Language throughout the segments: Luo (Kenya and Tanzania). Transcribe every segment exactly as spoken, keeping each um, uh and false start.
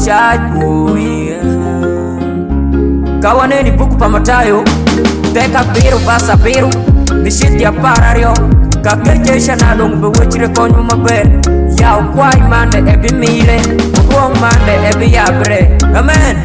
shaj boy. Kawaneni buku pa Matayo Teka biru basa biru Mishit ya parario Kakejesha na dong bewechire konyo maber Yao kwai mande ebi mire Kuong mande ebi yabre Amen.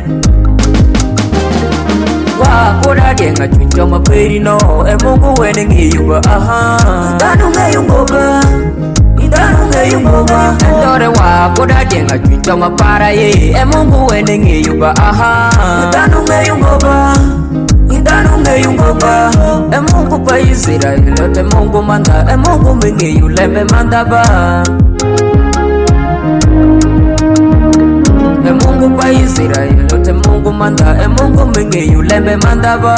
Wa koda dienga chuncho maperi no E mungu wene ngiyuba aha Danu ngeyungoba Idanu ngeyungoba Endore wa koda dienga chuncho mapara ye E mungu wene ngiyuba aha Idanu ngeyungoba Idanu ngeyungoba E mungu pa Israel Te mungu manda E mungu mingiyu lembe manda ba E mungu pa Israel Te mungu manda E mungu mingiyu lembe manda ba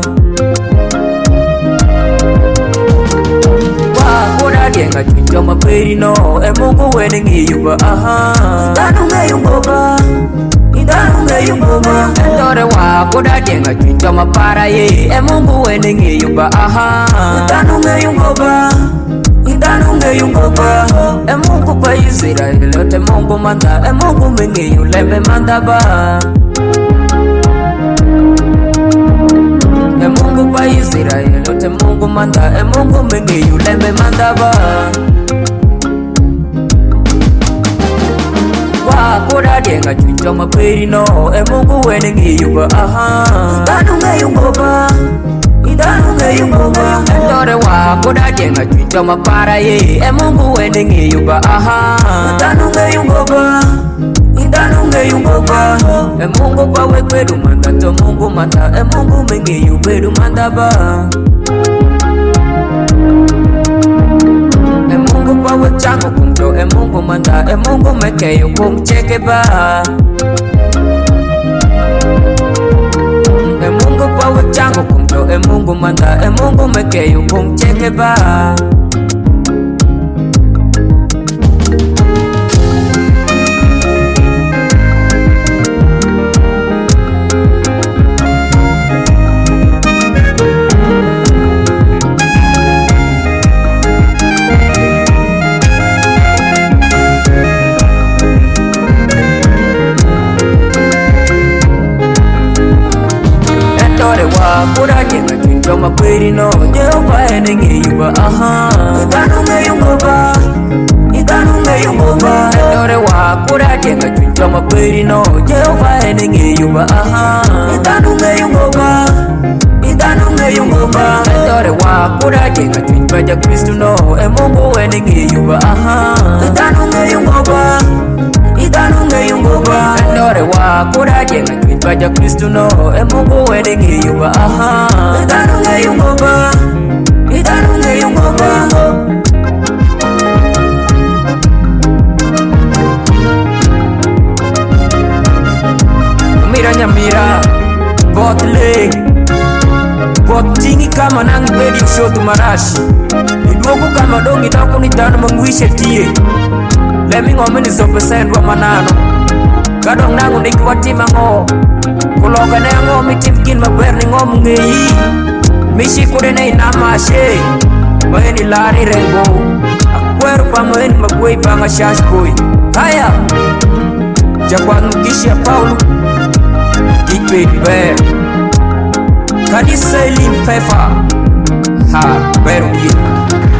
Wa koda dienga chuncho maperi no E mungu wene ngiyuba aha Idanu ngeyungoba Idanu ngeyungoba Endore wa koda dienga chuncho mapara ye E mungu wene ngiyuba aha Idanu ngeyungoba Idanu ngeyungoba E mungu pa Israel Te mungu manda E mungu mingiyu lembe manda ba E mungu pa Israel Te mungu manda E mungu mingiyu lembe manda ba Wa koda dienga chuncho maperi no E mungu wene ngiyuba aha Idanu ngeyungoba Idanu ngeyungoba Endore wa koda dienga chuncho mapara ye E mungu wene ngiyuba aha Idanu ngeyungoba Idanu ngeyungoba E mungu pa wekwedu manda To mungu manda E mungu mingiyu bedu manda ba E mungu pa wechango kumto E mungu manda E mungu mekeyo kumcheke ba E mungu pa wechango kumto E mungu manda E mungu mekeyo kumcheke ba Koda dienga chuncho maperi no Jehova ene ngiyuba aha Idanu ngeyungoba Idanu ngeyungoba Endore wa koda dienga chuncho maperi no Jehova ene ngiyuba aha Idanu ngeyungoba Idanu ngeyungoba Endore wa koda dienga chuncho ja Kristu no E mungu ene ngiyuba aha Idanu ngeyungoba Idanu ngeyungoba Endore wa koda dienga chuncho ja Kristu no E mungu wene ngiyuba aha Idanu ngeyungoba Idanu ngeyungoba Mira nyamira Bot leg Bot tingi kama nang bedi ushotu marashi Iduoku kama dongi dako ni dano mangwishe tie Lemi ngomeni sope sendwa manano Kadong nangu nikiwa tima ngo Kuloka na yango mitim kin maber ni ngom ngeyi Mishi kure na inama she Mayeni lari rengo Akweru pa mayeni magwei banga shash boy Haya Jaguan mukishi ya Paulo Dikwe bear Kanisa ilim pefa Ha beru yin